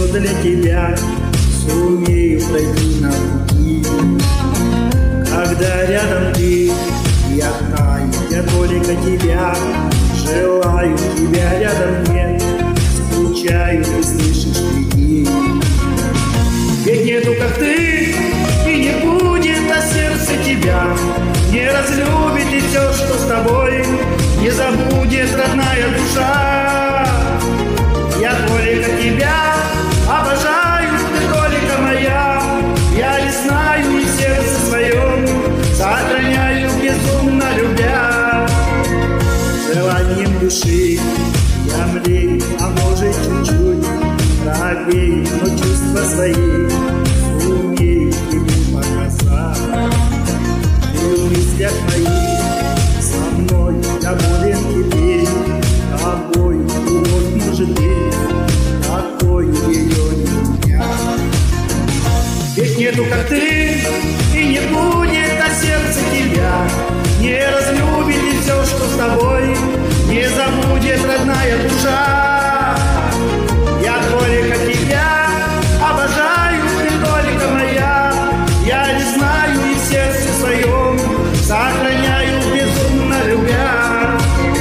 для тебя сумею пройти на пути. Когда рядом ты, я знаю, я только тебя желаю, тебя рядом нет, скучаю, ты слышишь крики. Ведь нету как ты, и не будет, а сердце тебя не разлюбит, и все, что с тобой, не забудет родная душа. Я только тебя обожаю, ты только моя. Я не знаю, и в сердце своем сохраняю, безумно любя. Желанием души я млею, а может чуть-чуть робею, но чувства свои сумею тебе показать. Ты в мыслях моих со мной доволен теперь, тобою любовь может быть, такою ее не у меня. Ведь нету как ты, и не будет, а сердце тебя не разлюбит, и все, что с тобой, не забудет родная душа. Я только тебя обожаю, ты только моя. Я не знаю, и в сердце своем сохраняю, безумно любя.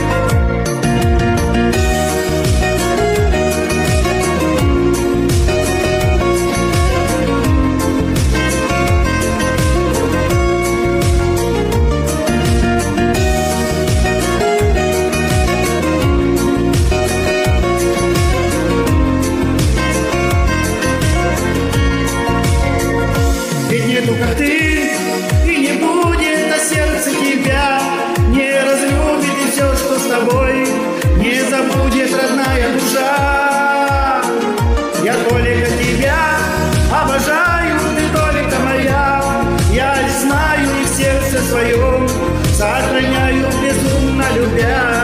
Нету как ты, и не будет, а сердце тебя не разлюбит, и все, что с тобой, не забудет родная душа. Я только тебя обожаю, ты только моя. Я не знаю, и в сердце своем сохраняю, безумно любя.